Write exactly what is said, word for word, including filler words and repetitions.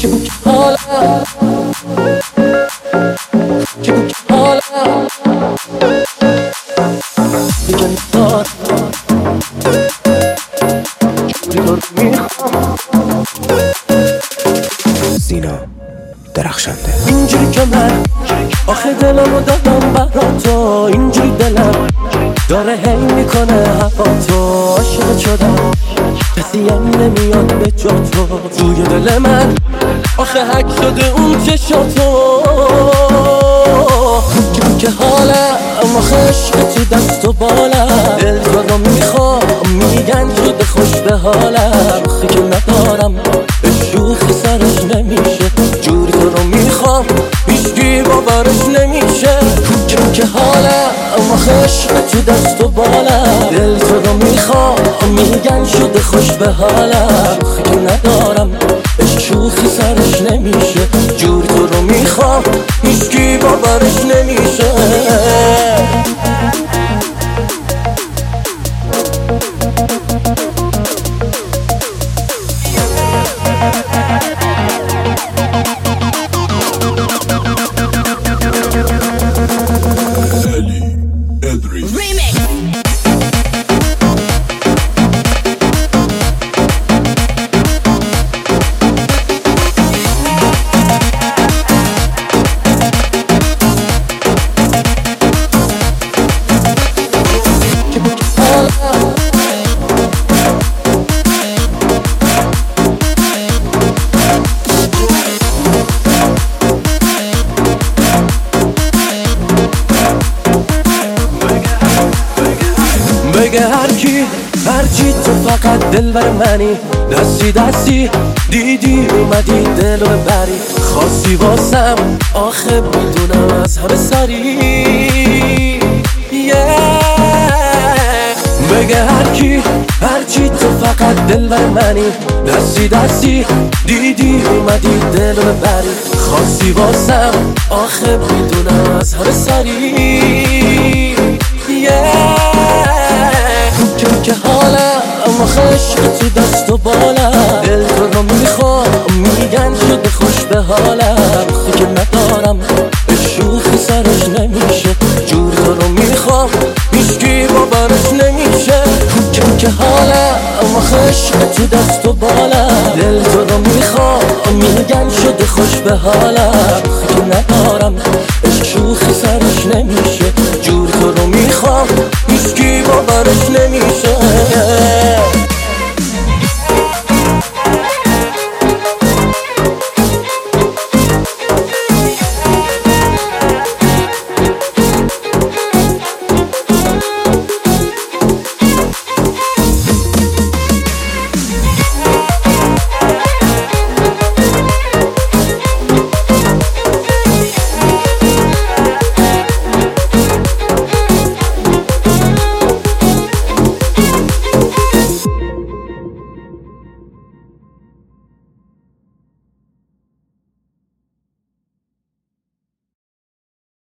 حالم که بود حالم دیگه ندارم جوری تو رو میخوام. سینا درخشنده. اینجوری که من آخه دلمو دادم برا تو، اینجوری دلم داره هی میکنه هوا تو. عاشق شدم کسی هم نمیاد به جا تو توی دل من، آخه حک شده اون چشاتو. که حالم آخه عشق تو دست و بالم، دل تو رو میخوام میگن شده خوش به حالم. آخه که ندارم به شوخی سرش نمیشه، جوری تو رو میخوام هیچگی باورش نمیشه. که حالم آخه عشق تو دست و بالم، دل تو رو میخوام میگن شده خوش به حالم. آخه که ندارم به شوخی سرش نمیشه، جوری تو رو میخوام هیچگی باورش نمیشه. بگه هرکی هرچی تو فقط دل بر منی، دستی دستی دیدی اومدی دل رو ببری. خواستی واسم آخه بدونم از همه سری yeah. بگه هرکی هرچی تو فقط دل بر منی، دستی دستی دیدی اومدی دل رو ببری. خواستی واسم آخه بدونم از همه سری yeah. که حالم آخه عشق تو دست و بالم، دل تو رو میخوام میگن شده خوش به حالم. آخه که ندارم به شوخی سرش نمیشه، جوری تو رو میخوام هیچگی باورش نمیشه. که حالم آخه عشق تو دست و بالم، دل تو رو میخوام میگن شده خوش به حالم. آخه که ندارم به شوخی سرش نمیشه، جوری تو رو میخوام هیچگی باورش نمیشه.